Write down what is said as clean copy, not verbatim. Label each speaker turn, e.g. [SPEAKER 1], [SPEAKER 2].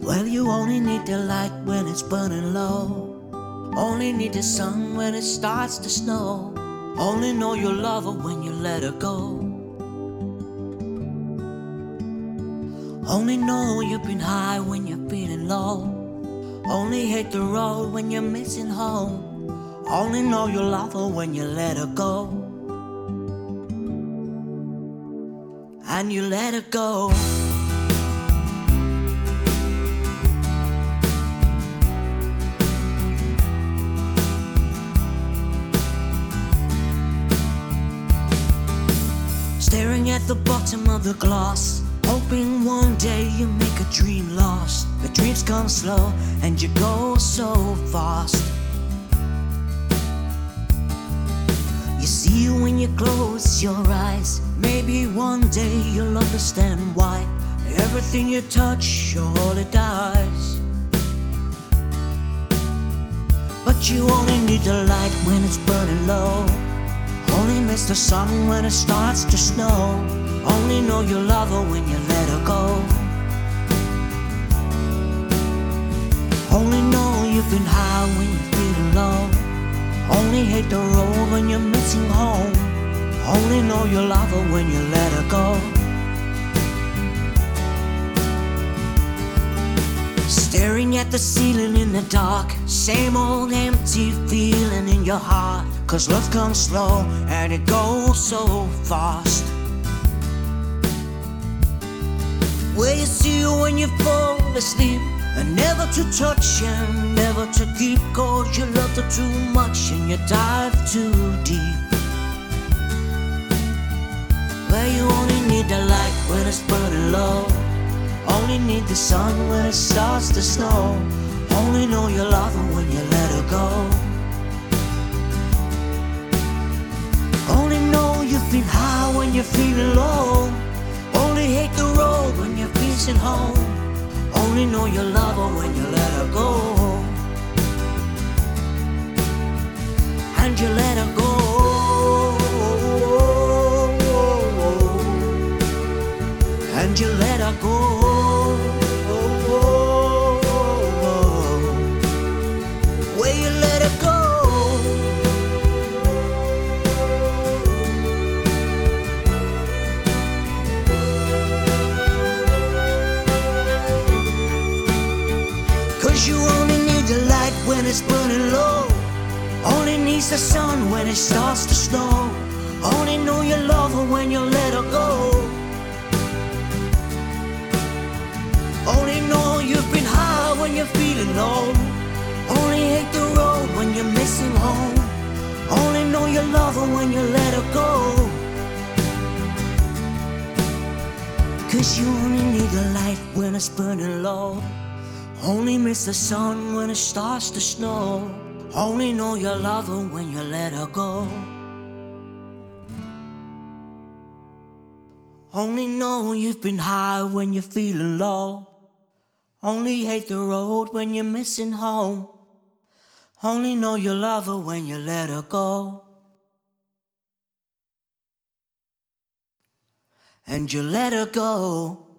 [SPEAKER 1] Well, you only need the light when it's burning low. Only need the sun when it starts to snow. Only know you love her when you let her go. Only know you've been high when you're feeling low. Only hate the road when you're missing home. Only know you love her when you let her go. And you let her go. Staring at the bottom of the glass, hoping one day you make a dream last. But dreams come slow and you go so fast. You see when you close your eyes, maybe one day you'll understand why everything you touch surely dies. But you only need the light when it's burning low. Only miss the sun when it starts to snow. Only know you love her when you let her go. Only know you've been high when you're feeling low. Only hate the road when you're missing home. Only know you love her when you let her go. Staring at the ceiling in the dark, same old empty feeling in your heart. 'Cause love comes slow and it goes so fast. Where you see you when you fall asleep, and never to touch and never to keep. 'Cause you love her too much and you dive too deep. Where you only need the light when it's burning low. Only need the sun when it starts to snow. Only know you love her when you let her go. Only know you've been high when you're feeling low. Only hate the road when you're missing home. Only know you love her when you let her go. And you let her go. And you let her go. Where you let her go. 'Cause you only need the light when it's burning low. Only needs the sun when it starts to snow. Only know you love her when you let her go. Only know you've been high when you're feeling low. Only hate the road when you're missing home. Only know you love her when you let her go. 'Cause you only need the light when it's burning low. Only miss the sun when it starts to snow. Only know you love her when you let her go. Only know you've been high when you're feeling low. Only hate the road when you're missing home. Only know you love her when you let her go. And you let her go.